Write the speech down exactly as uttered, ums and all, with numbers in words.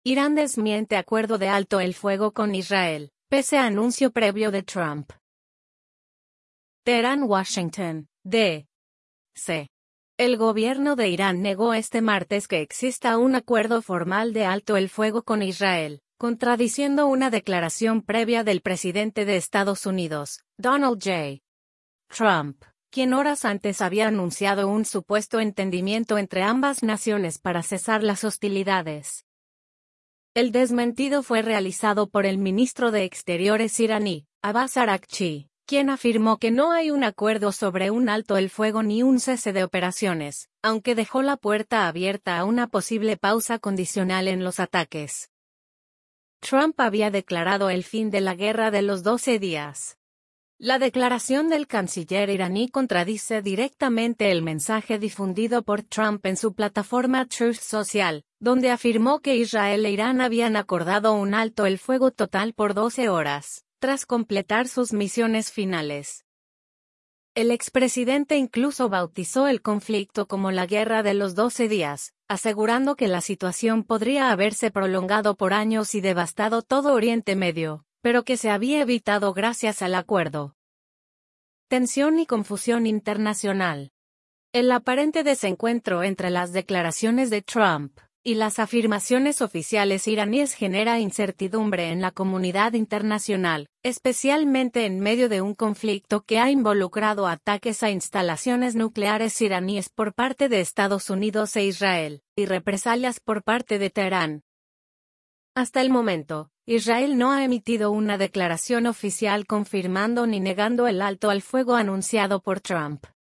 Irán desmiente acuerdo de alto el fuego con Israel, pese a anuncio previo de Trump. Teherán, Washington, D C El gobierno de Irán negó este martes que exista un acuerdo formal de alto el fuego con Israel, contradiciendo una declaración previa del presidente de Estados Unidos, Donald J. Trump, quien horas antes había anunciado un supuesto entendimiento entre ambas naciones para cesar las hostilidades. El desmentido fue realizado por el ministro de Exteriores iraní, Abbas Araghchi, quien afirmó que no hay un acuerdo sobre un alto el fuego ni un cese de operaciones, aunque dejó la puerta abierta a una posible pausa condicional en los ataques. Trump había declarado el fin de la guerra de los doce días. La declaración del canciller iraní contradice directamente el mensaje difundido por Trump en su plataforma Truth Social, donde afirmó que Israel e Irán habían acordado un alto el fuego total por doce horas, tras completar sus misiones finales. El expresidente incluso bautizó el conflicto como la Guerra de los doce días, asegurando que la situación podría haberse prolongado por años y devastado todo Oriente Medio, pero que se había evitado gracias al acuerdo. Tensión y confusión internacional. El aparente desencuentro entre las declaraciones de Trump y las afirmaciones oficiales iraníes genera incertidumbre en la comunidad internacional, especialmente en medio de un conflicto que ha involucrado ataques a instalaciones nucleares iraníes por parte de Estados Unidos e Israel, y represalias por parte de Teherán. Hasta el momento, Israel no ha emitido una declaración oficial confirmando ni negando el alto al fuego anunciado por Trump.